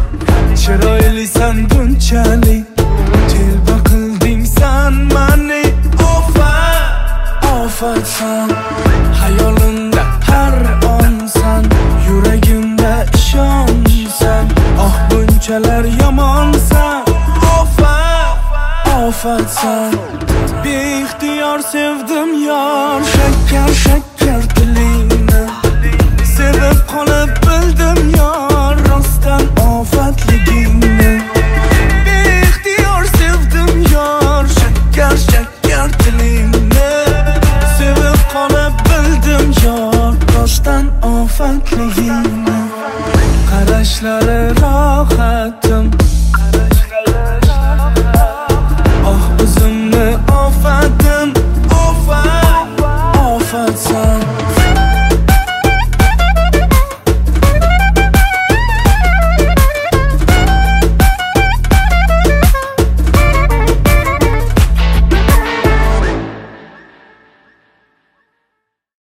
chiroylisan bunchalik, telba qilding san mani. Ofatsan, hayolimda har onsan, yuragimda ishonsan. Oh bunchalar yomonsan, ofatsan. Beixtiyor sevdim yor, shakkar shakkar tilingni. Sevib qolib bildim yor, rostdan ofatligingni. Beixtiyor sevdim yor, shakkar shakkar tilingni. Sevib qolib bildim yor, rostdan ofatligingni. Qarashlari